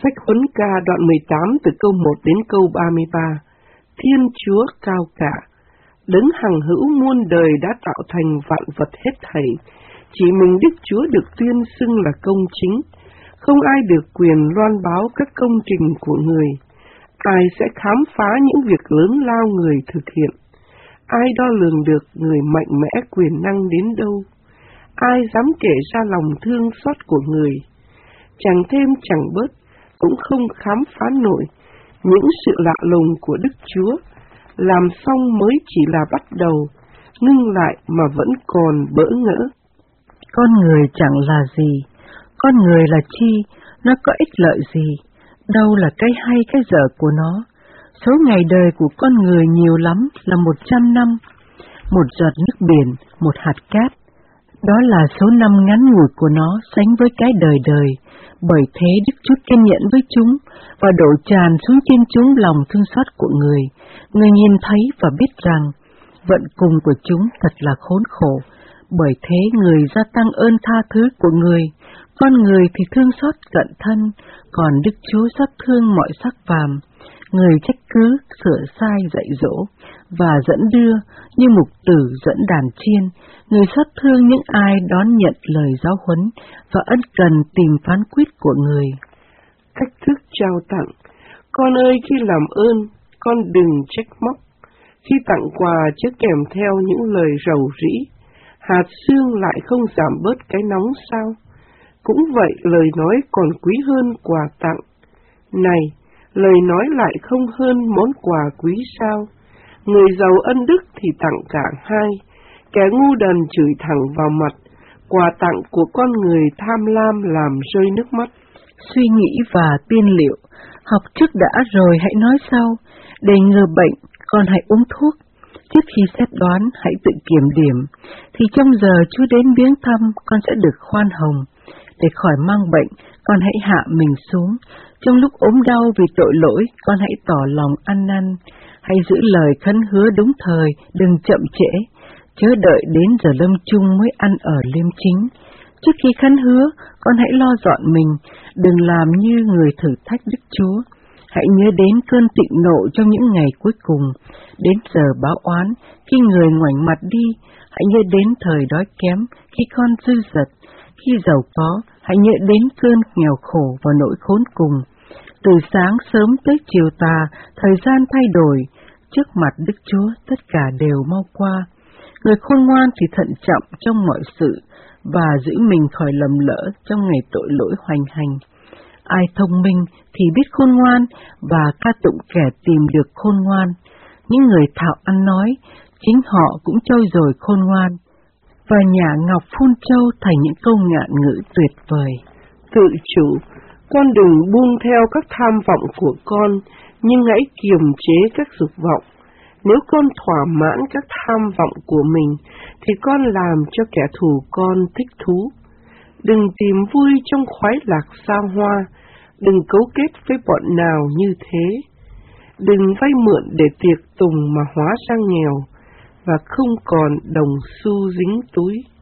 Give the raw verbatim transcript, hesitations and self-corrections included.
Sách Huấn Ca đoạn mười tám từ câu một đến câu ba mươi ba. Thiên Chúa cao cả, đấng hằng hữu muôn đời đã tạo thành vạn vật hết thảy. Chỉ mình Đức Chúa được tuyên xưng là công chính, không ai được quyền loan báo các công trình của người. Ai sẽ khám phá những việc lớn lao người thực hiện? Ai đo lường được người mạnh mẽ quyền năng đến đâu? Ai dám kể ra lòng thương xót của người? Chẳng thêm chẳng bớt, cũng không khám phá nổi những sự lạ lùng của Đức Chúa. Làm xong mới chỉ là bắt đầu, ngưng lại mà vẫn còn bỡ ngỡ. Con người chẳng là gì, con người là chi, nó có ích lợi gì, đâu là cái hay cái dở của nó. Số ngày đời của con người nhiều lắm là một trăm năm, một giọt nước biển, một hạt cát. Đó là số năm ngắn ngủi của nó sánh với cái đời đời, bởi thế Đức Chúa kiên nhẫn với chúng và đổ tràn xuống trên chúng lòng thương xót của người. Người nhìn thấy và biết rằng vận cùng của chúng thật là khốn khổ, bởi thế người gia tăng ơn tha thứ của người. Con người thì thương xót cận thân, còn Đức Chúa xót thương mọi sắc phàm. Người trách cứ, sửa sai, dạy dỗ và dẫn đưa như mục tử dẫn đàn chiên. Người xót thương những ai đón nhận lời giáo huấn và ân cần tìm phán quyết của người. Cách thức trao tặng. Con ơi, khi làm ơn, con đừng trách móc. Khi tặng quà chớ kèm theo những lời rầu rĩ. Hạt sương lại không giảm bớt cái nóng sao? Cũng vậy, lời nói còn quý hơn quà tặng. Này, lời nói lại không hơn món quà quý sao? Người giàu ân đức thì tặng cả hai, kẻ ngu đần chửi thẳng vào mặt. Quà tặng của con người tham lam làm rơi nước mắt. Suy nghĩ và tiên liệu, học trước đã rồi hãy nói sau. Để ngừa bệnh, con hãy uống thuốc. Trước khi xét đoán, hãy tự kiểm điểm. Thì trong giờ Chúa đến viếng thăm, con sẽ được khoan hồng. Để khỏi mang bệnh, con hãy hạ mình xuống. Trong lúc ốm đau vì tội lỗi, con hãy tỏ lòng ăn năn. Hãy giữ lời khấn hứa đúng thời, đừng chậm trễ. Chớ đợi đến giờ lâm chung mới ăn ở liêm chính. Trước khi khấn hứa, con hãy lo dọn mình, đừng làm như người thử thách Đức Chúa. Hãy nhớ đến cơn tịnh nộ trong những ngày cuối cùng, đến giờ báo oán, khi người ngoảnh mặt đi. Hãy nhớ đến thời đói kém, khi con dư dật, khi giàu có, hãy nhớ đến cơn nghèo khổ và nỗi khốn cùng. Từ sáng sớm tới chiều tà, thời gian thay đổi, trước mặt Đức Chúa tất cả đều mau qua. Người khôn ngoan thì thận trọng trong mọi sự, và giữ mình khỏi lầm lỡ trong ngày tội lỗi hoành hành. Ai thông minh thì biết khôn ngoan, và ca tụng kẻ tìm được khôn ngoan. Những người thạo ăn nói, chính họ cũng trôi dồi khôn ngoan, và nhà ngọc phun châu thành những câu ngạn ngữ tuyệt vời. Tự chủ, con đừng buông theo các tham vọng của con, nhưng hãy kiềm chế các dục vọng. Nếu con thỏa mãn các tham vọng của mình, thì con làm cho kẻ thù con thích thú. Đừng tìm vui trong khoái lạc xa hoa, đừng cấu kết với bọn nào như thế. Đừng vay mượn để tiệc tùng mà hóa ra nghèo, và không còn đồng xu dính túi.